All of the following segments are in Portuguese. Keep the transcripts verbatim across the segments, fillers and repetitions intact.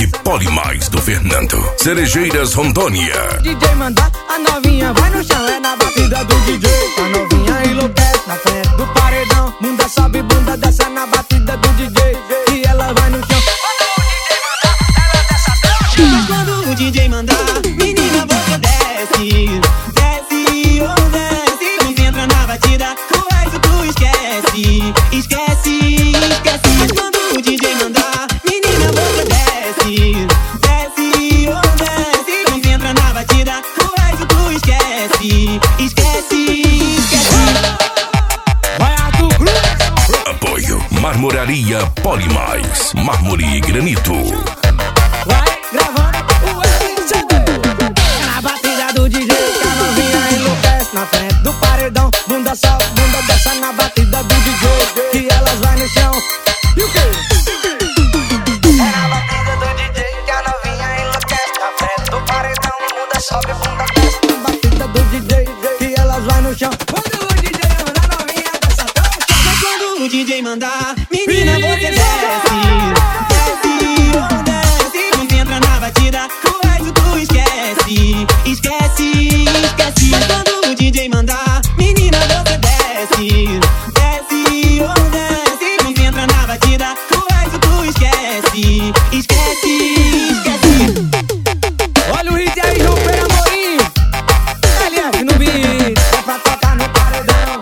e Polimais do Fernando. Cerejeiras, Rondônia. D J manda, a novinha vai no chão, é na batida do D J. A novinha enlouquece na frente do paredão. Bunda sobe, bunda desce na batida do D J. E ela vai no chão. Quando o D J mandar, menina, você desce. Desce, oh desce. Concentra na batida, o resto tu esquece. Esquece, esquece. Mas quando o D J mandar, menina, você desce. Desce, oh desce. Concentra na batida, o resto tu esquece. Esquece, esquece. Vai Arthur Cruz. Apoio Marmoraria Polimais, mármore e granito. Vai gravando o C D. É na batida do D J que a novinha enlouquece na frente do paredão. Bunda sobe, bunda desce na batida do D J. E elas vai no chão. E o quê? É na batida do D J que a novinha enlouquece na frente do paredão. Bunda sobe, bunda desce na batida do D J. E elas vai no chão. Quando o D J manda a novinha desce até o chão. Mas quando o D J mandar, menina, você desce. Desce, oh desce. Concentra na batida, o resto tu esquece. Esquece, esquece. Mas quando o D J mandar, menina, você desce. Desce, oh desce. Concentra na batida, o resto tu esquece. Esquece, esquece. Olha o hit aí, João Pedro Amorim. L F no beat, é pra tocar no paredão.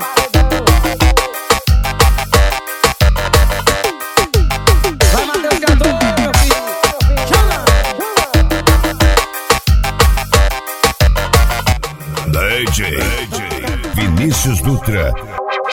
Vai, Matheus Cantor, meu filho. Chama! D J Vinícius Dutra